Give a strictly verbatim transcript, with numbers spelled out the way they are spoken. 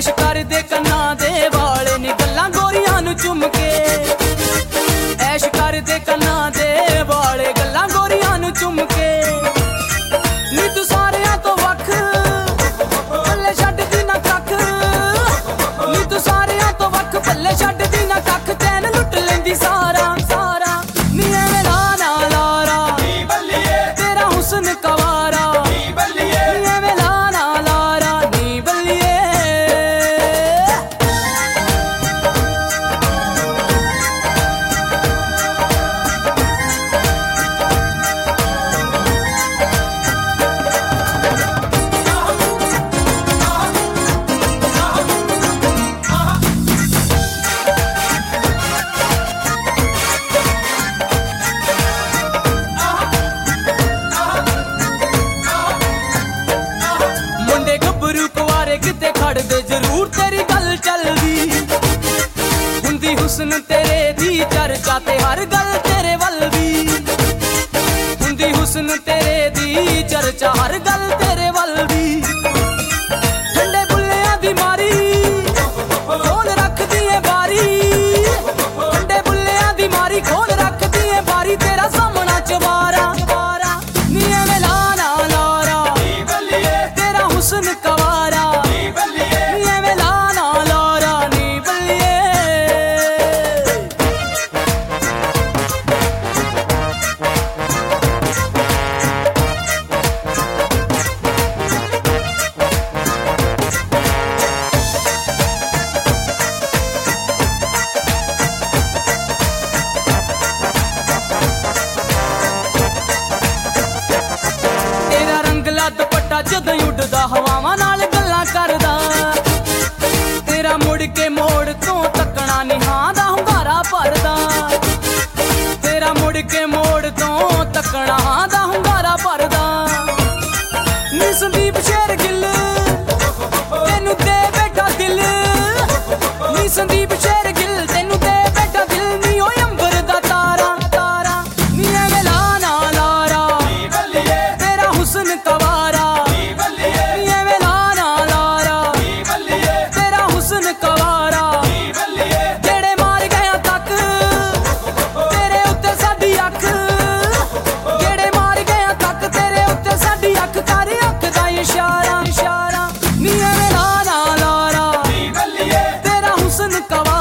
ऐश कर दे कन्ना दे वाले नी गल्लां गोरियां नू चुम के, ऐश कर दे कन्ना दे वाले गल्लां गोरियां नू चुम के। नी तू सारियां तो वख पल्ले छड्ड दी ना कख, नी तू सारियां तो वख पल्ले छड्ड दी ना कख, चैन लुट लेंदी सारा सारा। नी एवें ला ना लारा तेरा हुस्न कवारा, नी एवें ला ना लारा नी बल्लिए। मुंडे गब्बरू कुवारे किते खड़दे जरूर तेरी गल चलदी, हुंदी हुस्न तेरे दी चर्चा ते हर गल तेरे वल दी, हुंदी हुस्न तेरे दी चर्चा हर गल तेरे वल दी। ठंडे बुल्लियां दी मारी खोल रख दी है बारी, ठंडे बुल्लियां दी मारी खोल रख दी है बारी, तेरा सामना चवारा चवारा। नी एवें ला ना लारा तेरा हुस्न कवारा, नी एवें ला ना लारा नी बल्लिए। तेरा रंगला दुपट्टा जदों उड़दा हवावां नाल गल्लां करदा, तेरा मुड़ के मोड़ तो तकना निहां दा हुंगारा भरदा, तेरा मुड़ के मोड़ तो तकना दा हुंगारा भरदा। नी संदीप शेर गिल तेनू दे बैठा दिल, नी संदीप शेर गिल तेनू दे बैठा दिल, नी ओ अंबर दा तारा तारा। नी एवें ला ना लारा तेरा हुस्न कवारा, नी एवें ला ना लारा तेरा हुस्न कवारा। जेड़े मार गया तक तेरे उत्ते साडी अख, जेड़े मार गया तक तेरे उत्ते साडी अख, कर अख दा इशारा इशारा। नी एवें ला ना लारा तेरा हुस्न कवारा।